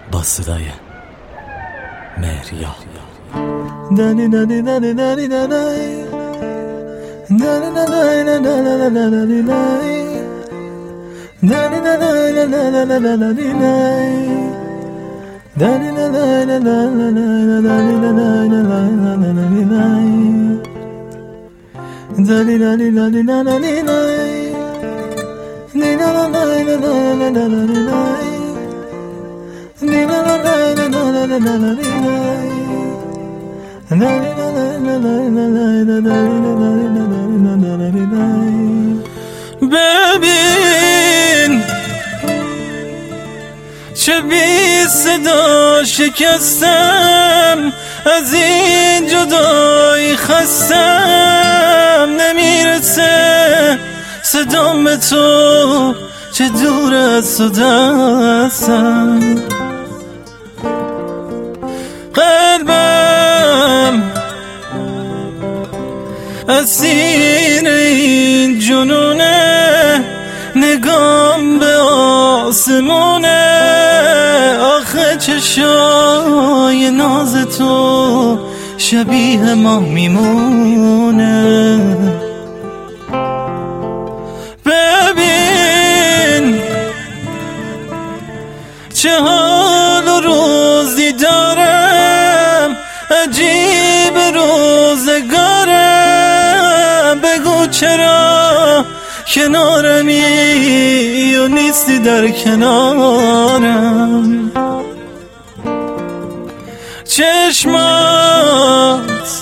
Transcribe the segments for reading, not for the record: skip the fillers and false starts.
با صدای مهریا. ببین چه بی صدا شکستم، از این جدایی خستم، نمیرسه صدام به تو، چه دور از تو دستم. قلبم اسیر این جنونه، نگام به آسمونه، آخه چشای ناز تو شبیه ما میمونه. ببین چه حال و روزی دارم، عجیب روزگارم، بگو چرا کنارمی و نیستی در کنارم. چشمات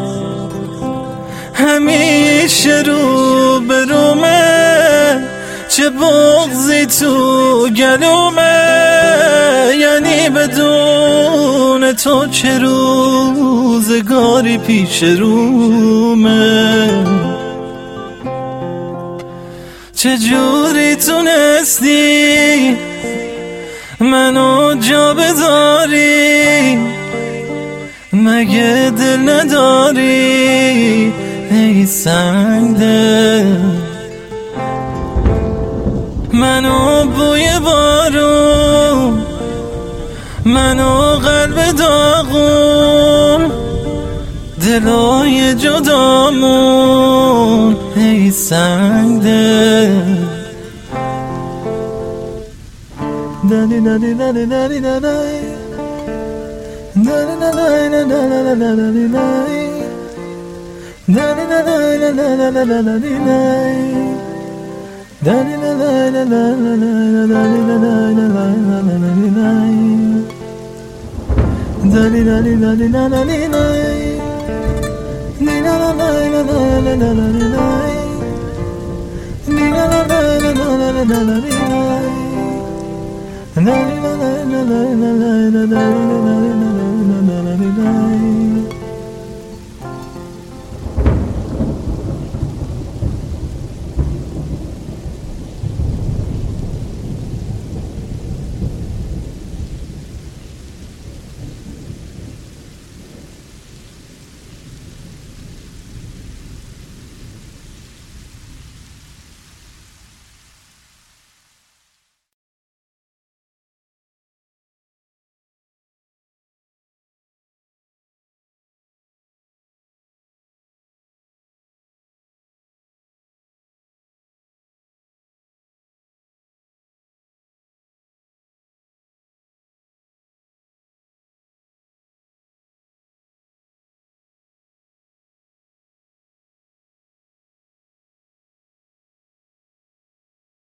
همیشه رو به رومه، چه بغضی تو گلومه، یعنی بدون تو چه روزگاری پیش رومه. چجوری تونستی منو جا بذاری، مگه دل نداری ای سنگدل؟ منو بوی بارون، منو قلب داغون، دلای جدامون ای سنگدل. دلی دلی دلی دلی دلی